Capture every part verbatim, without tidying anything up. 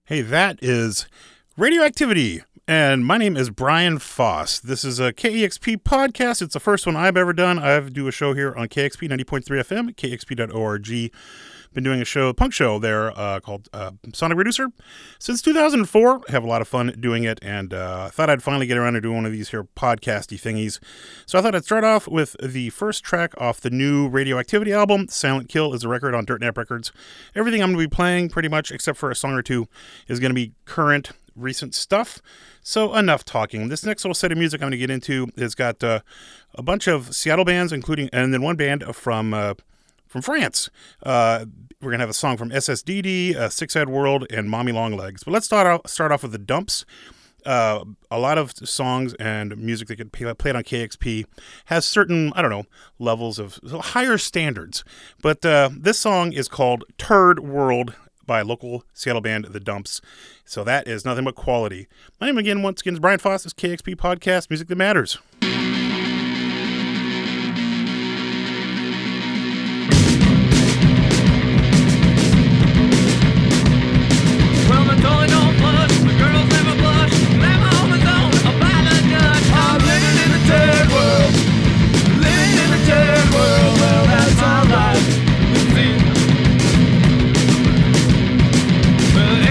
Hey, that is Radioactivity, and my name is Brian Foss. This is a K E X P podcast. It's the first one I've ever done. I do a show here on K X P ninety point three F M, K X P dot org. Been doing a show, a punk show there uh, called uh, Sonic Reducer since two thousand four. I have a lot of fun doing it, and uh, I thought I'd finally get around to doing one of these here podcasty thingies. So I thought I'd start off with the first track off the new Radioactivity album. Silent Kill is a record on Dirt Nap Records. Everything I'm going to be playing, pretty much, except for a song or two, is going to be current, recent stuff. So enough talking. This next little set of music I'm going to get into has got uh, a bunch of Seattle bands, including, and then one band from... Uh, From France. Uh, we're going to have a song from S S D D, uh, Six Head World, and Mommy Longlegs. But let's start off, start off with the Dumps. Uh, a lot of songs and music that get played on K X P has certain, I don't know, levels of higher standards. But uh, this song is called Turd World by local Seattle band The Dumps. So that is nothing but quality. My name again, once again, is Brian Foss. This is K X P Podcast, Music That Matters.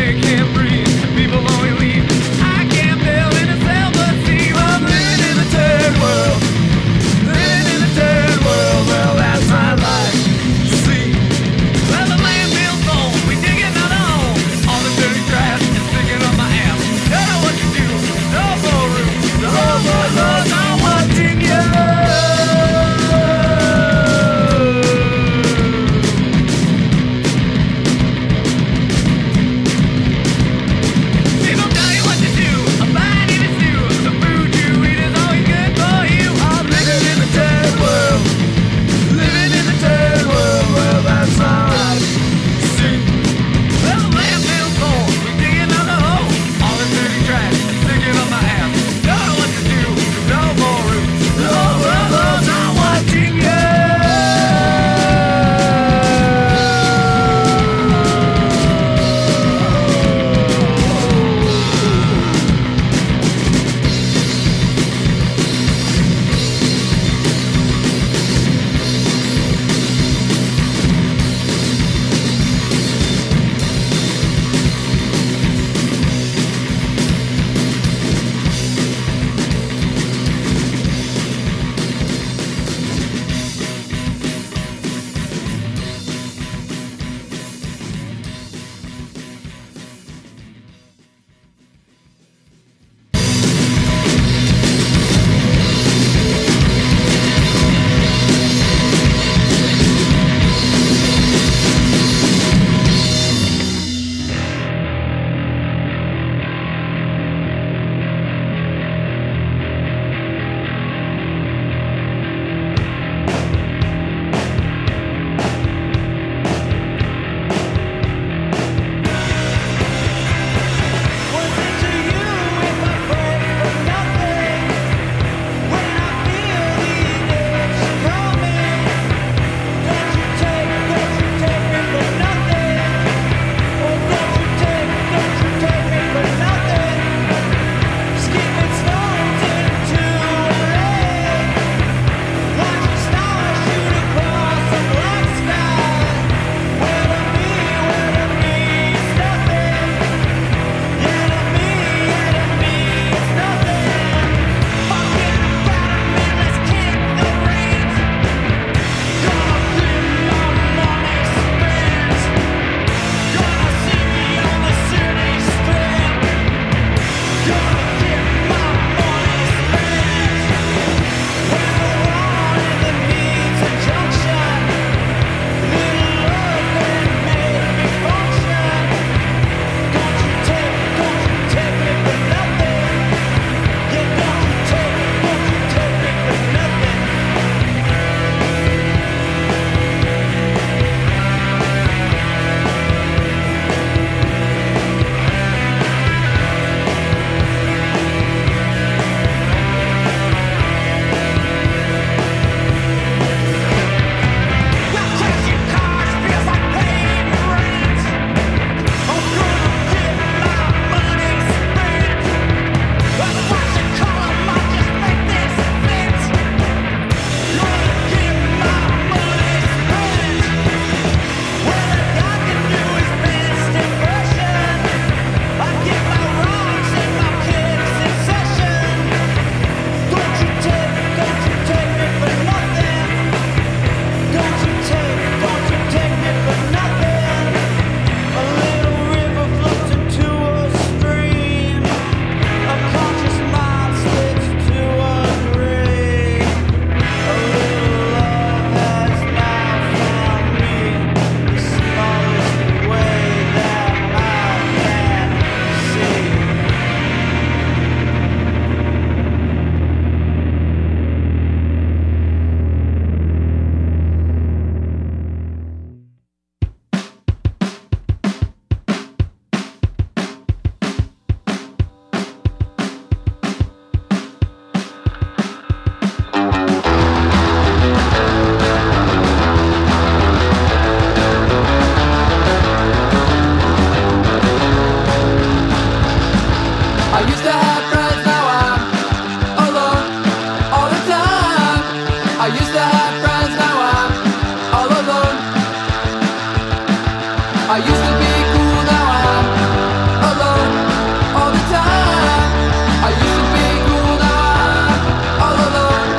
People only leave. I can't build in a cell, but see, I'm living in a I used to be cool, now I'm alone all the time. I used to be cool, now I'm all alone.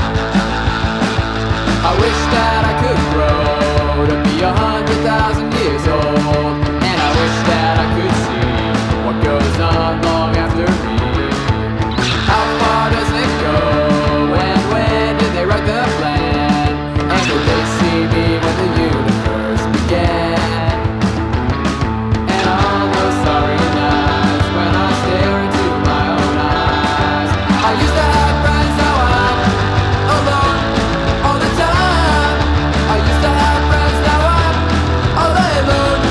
I wish that I could grow to be a hundred thousand years old, and I wish that I could see what goes on long after me. How far does it go, and when did they write the plan? And did they see me when the universe began? And on those starry nights when I stare into my own eyes, I used to have friends, now I'm alone all the time. I used to have friends, now I'm all alone.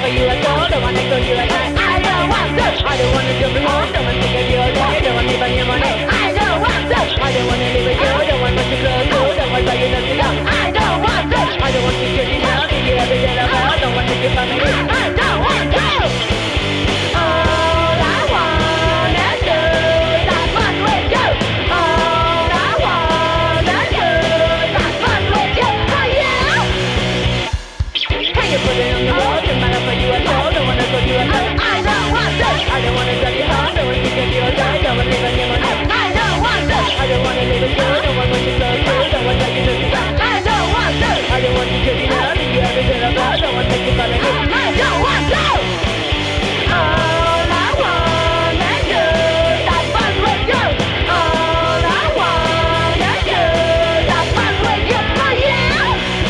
for you at all. Don't wanna go you at night. I don't want to. I don't wanna jump in home. Don't wanna think of you all day. Don't want me by your money. I don't want to. I don't wanna live with you. Don't want much to close to. Don't want buy you nothing else. I don't want to. I don't want to get you down. Give you everything I want. Don't want to get my money. I don't want to. All I wanna do is have fun with you. All I wanna do is have fun with you. Oh yeah. Can you put it on the road? Don't matter for you at all. Don't wanna go you at all. I don't want to. I don't wanna drive you home. Don't want to get you all day. Don't want to live on your money. I don't want to. I don't wanna live with you. Don't want much to go through. Don't want to get you to I don't want to. I don't want to get you down. Give you everything I got. Don't want to take you by the hand. I don't want to. All I wanna do is have fun with you. All I wanna do is have fun with you. Oh yeah.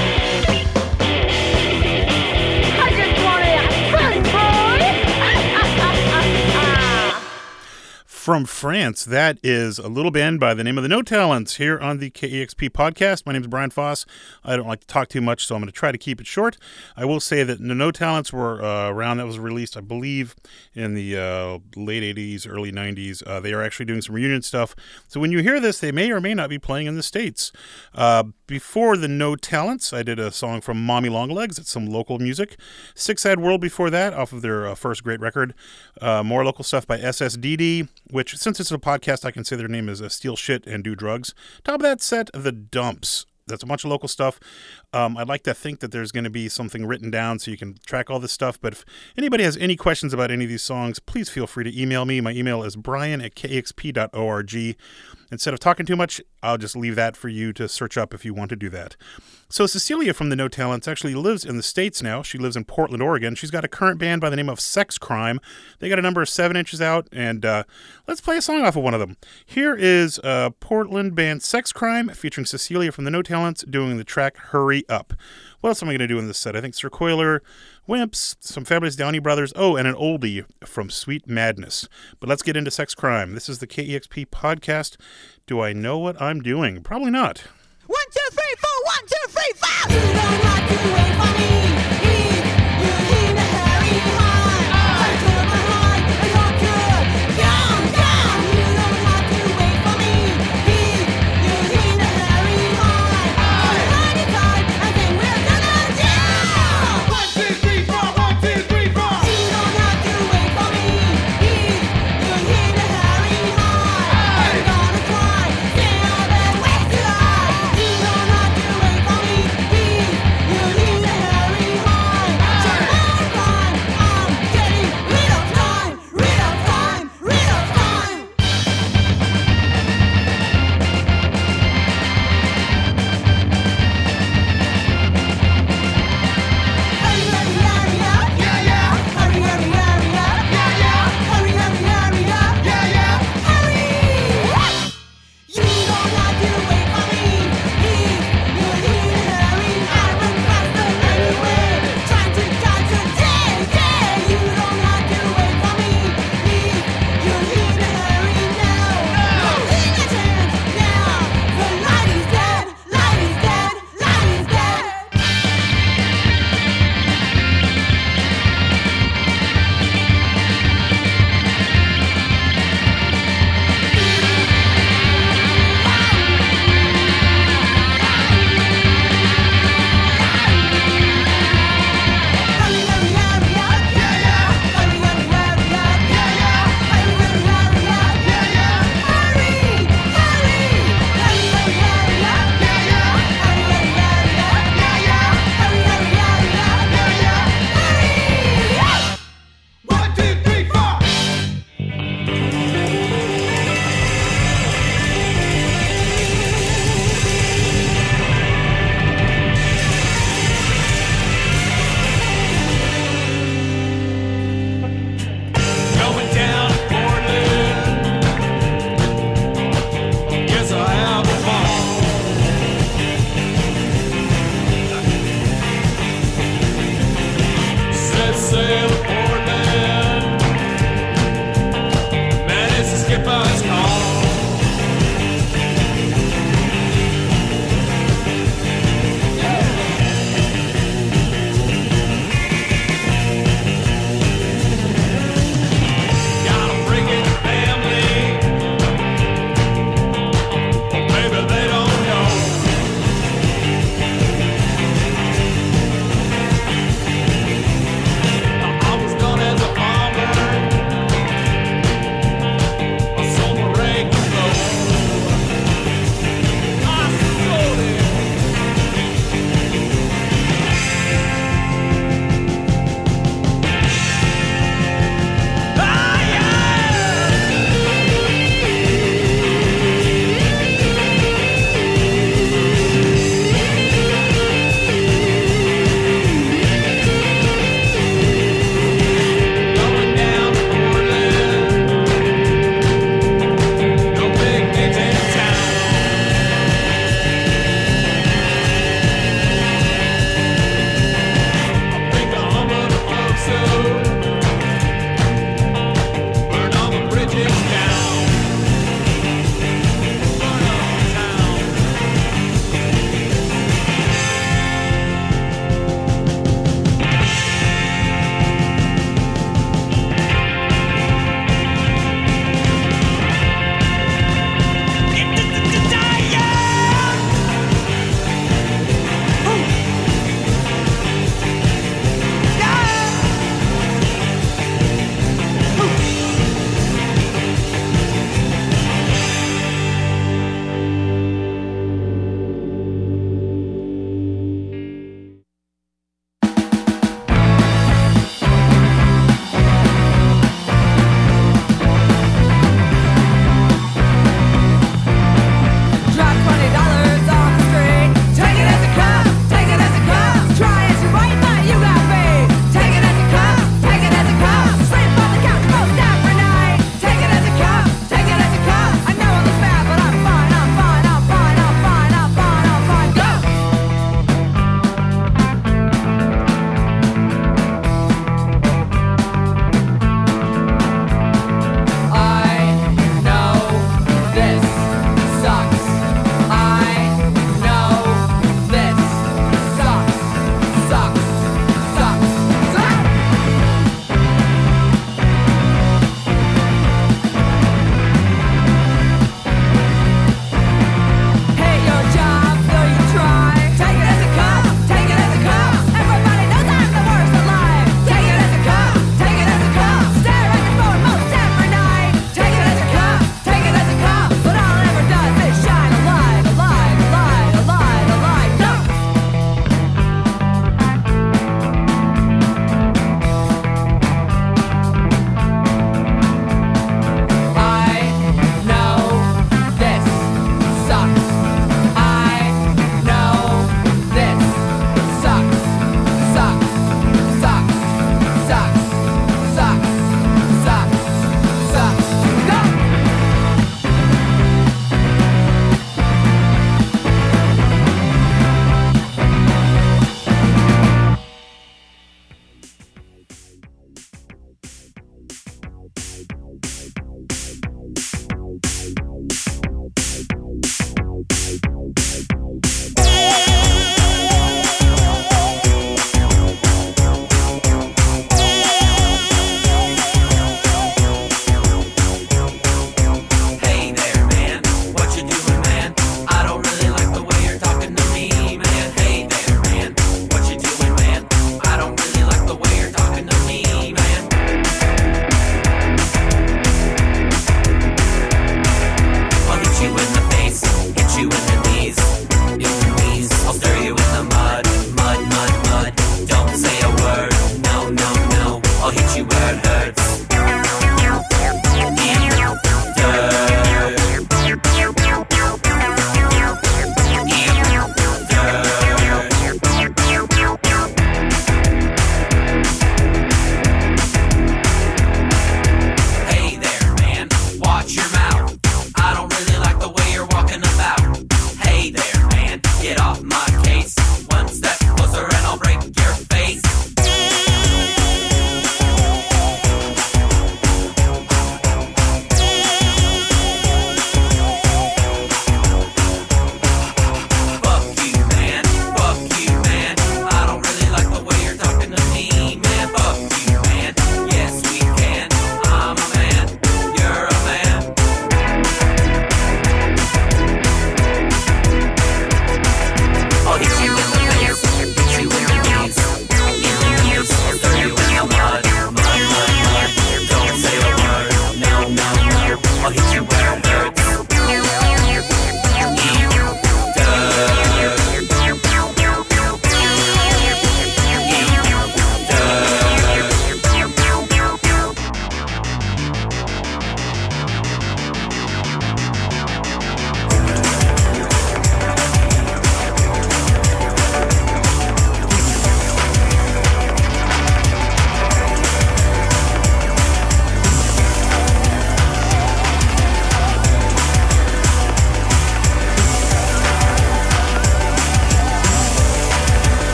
I just wanna have fun, boy. Ah, ah, ah, ah, ah. From France, that is a little band by the name of the No Talents here on the K E X P podcast. My name is Brian Foss. I don't like to talk too much, so I'm going to try to keep it short. I will say that the No Talents were uh, around. That was released, I believe, in the uh, late eighties, early nineties. Uh, they are actually doing some reunion stuff. So when you hear this, they may or may not be playing in the States. Uh, before the No Talents, I did a song from Mommy Longlegs. It's some local music. Six Sad World before that, off of their uh, first great record. Uh, more local stuff by S S D D, which, since it's a podcast, I can say their name is uh, Steal Shit and Do Drugs. Top of that set, The Dumps. That's a bunch of local stuff. Um, I'd like to think that there's going to be something written down so you can track all this stuff. But if anybody has any questions about any of these songs, please feel free to email me. My email is brian at k x p dot org. Instead of talking too much, I'll just leave that for you to search up if you want to do that. So Cecilia from the No Talents actually lives in the States now. She lives in Portland, Oregon. She's got a current band by the name of Sex Crime. They got a number of seven inches out, and uh, let's play a song off of one of them. Here is uh, Portland band Sex Crime featuring Cecilia from the No Talents doing the track Hurry Up. What else am I going to do in this set? I think Sir Coiler, Wimps, some Fabulous Downey Brothers, oh, and an oldie from Sweet Madness. But let's get into Sex Crime. This is the K E X P podcast. Do I know what I'm doing? Probably not. One, two, three, four, one, two, three, four! You don't have to wait for me. If you need a hurry high, I took my high and talk good. Down, down! You don't have to wait for me. If you need a hurry high, I heard it time, I think we're gonna down! One, two, three, four, one, two, three, four! You don't have to wait for me. If you need a hurry high, I'm gonna try. Stay on that way to life. You don't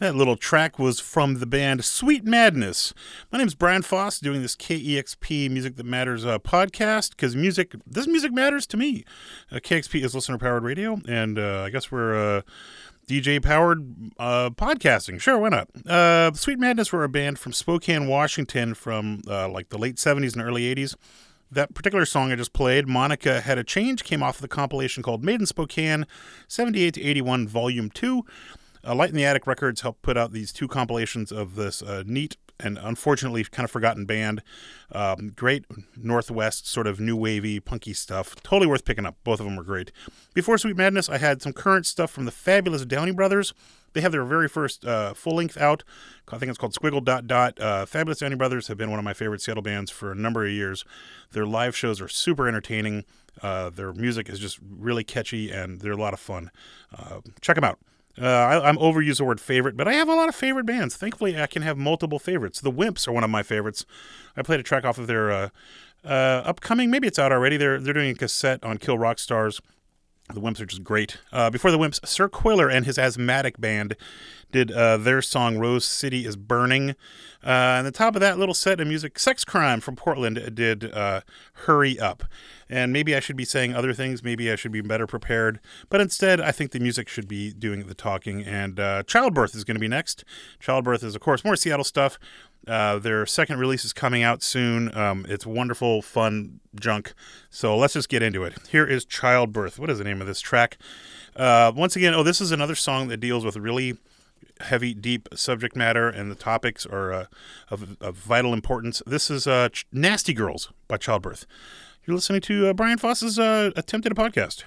That little track was from the band Sweet Madness. My name's Brian Foss, doing this K E X P Music That Matters uh, podcast, because music, this music matters to me. Uh, K X P is listener-powered radio, and uh, I guess we're uh, D J-powered uh, podcasting. Sure, why not? Uh, Sweet Madness were a band from Spokane, Washington, from uh, like the late seventies and early eighties. That particular song I just played, Monica Had a Change, came off of the compilation called Made in Spokane, seventy-eight to eighty-one, Volume two. Uh, Light in the Attic Records helped put out these two compilations of this uh, neat and unfortunately kind of forgotten band. Um, great Northwest sort of new wavy, punky stuff. Totally worth picking up. Both of them were great. Before Sweet Madness, I had some current stuff from the fabulous Downey Brothers. They have their very first uh, full-length out. I think it's called Squiggle Dot Dot. Uh, Fabulous Downey Brothers have been one of my favorite Seattle bands for a number of years. Their live shows are super entertaining. Uh, their music is just really catchy, and they're a lot of fun. Uh, check them out. Uh, I, I'm overused the word favorite, but I have a lot of favorite bands. Thankfully, I can have multiple favorites. The Wimps are one of my favorites. I played a track off of their uh, uh, upcoming, maybe it's out already. They're they're doing a cassette on Kill Rock Stars. The Wimps are just great. Uh, before the Wimps, Sir Quiller and his Asthmatic Band did uh, their song Rose City is Burning. Uh, and the top of that little set of music, Sex Crime from Portland did uh, Hurry Up. And maybe I should be saying other things. Maybe I should be better prepared. But instead, I think the music should be doing the talking. And uh, Childbirth is going to be next. Childbirth is, of course, more Seattle stuff. Uh, their second release is coming out soon. Um, it's wonderful, fun junk. So let's just get into it. Here is Childbirth. What is the name of this track? Uh, once again, oh, this is another song that deals with really heavy, deep subject matter, and the topics are uh, of, of vital importance. This is uh, Ch- Nasty Girls by Childbirth. You're listening to uh, Brian Foss's uh, attempt at a podcast.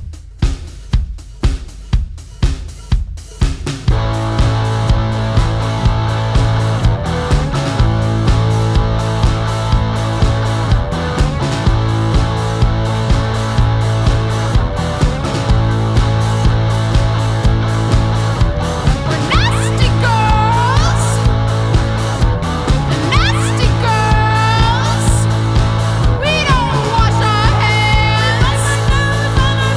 Nasty girls, nasty girls. We don't wash our hands.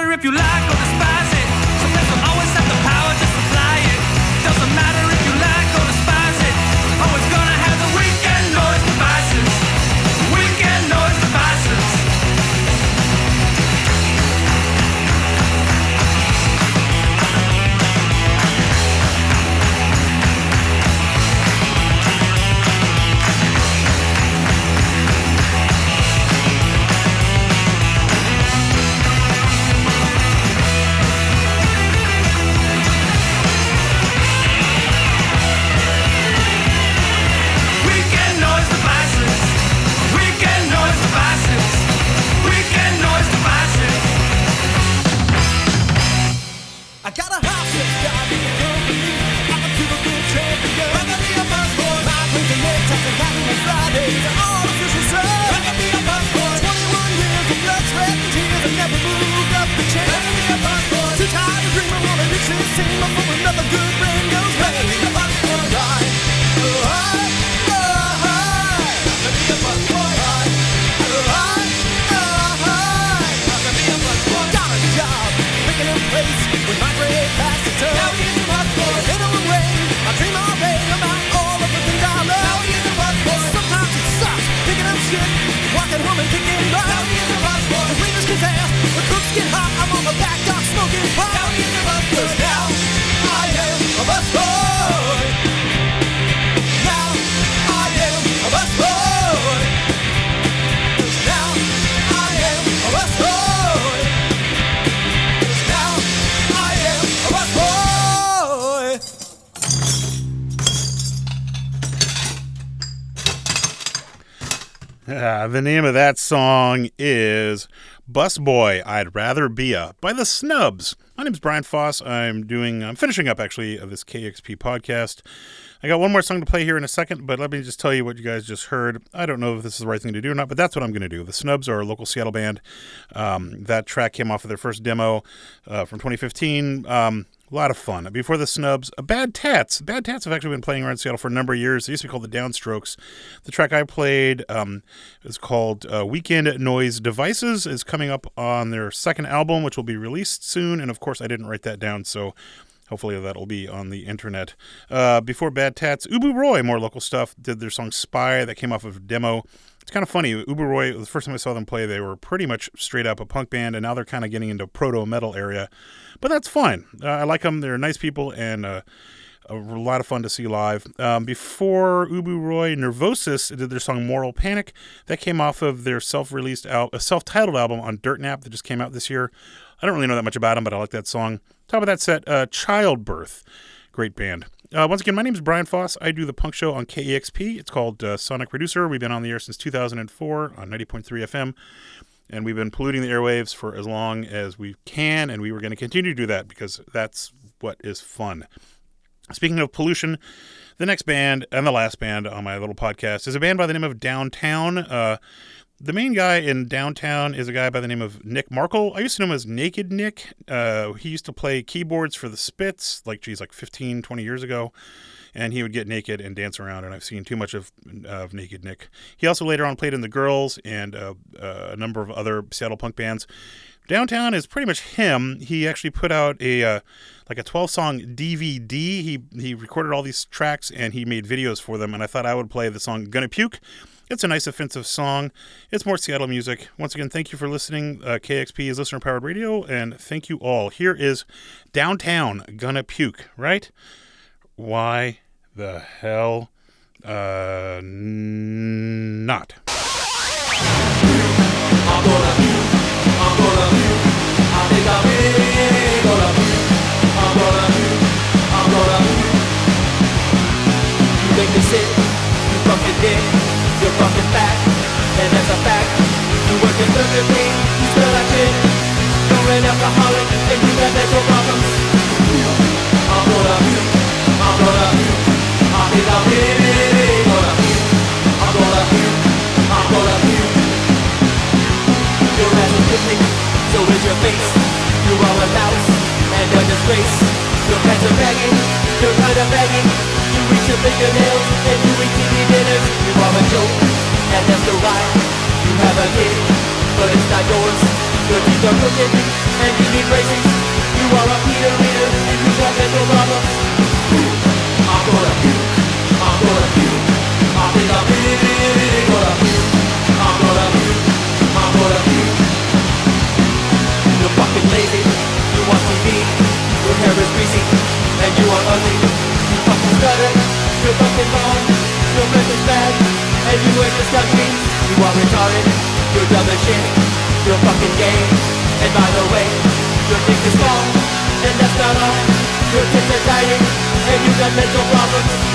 matter if you like or despise it. Some things will always have the power to supply it. Doesn't matter if you like or despise it. Always gonna have the weekend noise devices. Weekend noise devices. I got a house that's got me company. I'm a typical champion. I can be a bus boy. My drinking neck, taking happy on Fridays. All the fish is served. I can be a bus boy. twenty-one years of blood, sweat, and tears. I never moved up the chair. I can be a bus boy. Too tired to dream. I wanna reach this scene before another good friend goes bad. I can be a bus boy. Right. Oh, hi. Oh, hi. I can be a bus boy. Right. Oh, hi. Oh, hi. I can be a bus boy. Got a job. Picking up place. With my great past to turn. Now he's a bus boy. In a way, I dream all day about all of the things I love. Now he's a bus boy. Sometimes it sucks, picking up shit, walking home and kicking butt. Now he's a bus boy. The cleaners get fast, the cooks get hot. I'm on the back dock smoking pot. Now he's a bus boy. Now I am a bus boy. Now I am a bus boy. Now I am a bus boy. Now I am a bus boy. Uh, the name of that song is Bus Boy, I'd Rather Be A by the Snubs. My name's Brian Foss. I'm doing, I'm finishing up actually of this K X P podcast. I got one more song to play here in a second, but let me just tell you what you guys just heard. I don't know if this is the right thing to do or not, but that's what I'm going to do. The Snubs are a local Seattle band. Um, that track came off of their first demo uh, from twenty fifteen. Um, A lot of fun. Before the Snubs, uh, Bad Tats. Bad Tats have actually been playing around Seattle for a number of years. They used to be called the Downstrokes. The track I played um, is called uh, Weekend Noise Devices. Is coming up on their second album, which will be released soon. And of course, I didn't write that down, so hopefully that'll be on the internet. Uh, before Bad Tats, Ubu Roy, more local stuff, did their song Spy that came off of a demo. It's kind of funny. Ubu Roy, the first time I saw them play, they were pretty much straight up a punk band, and now they're kind of getting into proto-metal area. But that's fine. Uh, I like them. They're nice people, and uh, a lot of fun to see live. Um, before Ubu Roy, Nervosis did their song Moral Panic. That came off of their self-released, al- a self-titled album on Dirt Nap that just came out this year. I don't really know that much about them, but I like that song. Top of that set, uh, Childbirth. Great band. Uh, once again, my name is Brian Foss. I do the punk show on K E X P. It's called uh, Sonic Producer. We've been on the air since two thousand four on ninety point three F M. And we've been polluting the airwaves for as long as we can, and we were going to continue to do that because that's what is fun. Speaking of pollution, the next band and the last band on my little podcast is a band by the name of Downtown. Uh, the main guy in Downtown is a guy by the name of Nick Markle. I used to know him as Naked Nick. Uh, he used to play keyboards for the Spits, like, geez, like fifteen, twenty years ago. And he would get naked and dance around, and I've seen too much of, of Naked Nick. He also later on played in The Girls and uh, uh, a number of other Seattle punk bands. Downtown is pretty much him. He actually put out a uh, like a twelve-song D V D. He he recorded all these tracks, and he made videos for them, and I thought I would play the song Gonna Puke. It's a nice, offensive song. It's more Seattle music. Once again, thank you for listening. Uh, K X P is listener-powered radio, and thank you all. Here is Downtown, Gonna Puke, right? Why the hell uh, n- not? I'm gonna puke, I'm gonna puke, I think I'm really gonna puke. I'm gonna puke, I'm gonna puke. You make me sick, you fucking dick, you're fucking fat, and that's a fact. You work in Burger King, you smell like shit. You're an alcoholic, and you got mental problems. I'm gonna puke, I'm gonna puke, I think I'm really gonna puke. I'm gonna puke, I'm gonna puke. Your ass is picnic, so is your face. You are a mouse and a disgrace. Your pants are begging, you're kind of begging. You reach your fingernails and you eat T V dinners. You are a joke, and that's the right. You have a kid, but it's not yours. Your teeth are crooked, and you need braces. You are a Peter Reader, and you got mental problems. I'm gonna puke, I'm gonna puke. I think I'm really, really, really gonna puke. I'm gonna puke, I'm gonna puke. You're fucking lazy, you watch T V, your hair is greasy, and you are ugly. You fucking stutter, you're fucking wrong, your breath is bad, and you wear discount jeans. You are retarded, you're dumb as shit, you're fucking gay. And by the way, your dick is small, and that's not all. Your tits are tiny, and you got mental problems.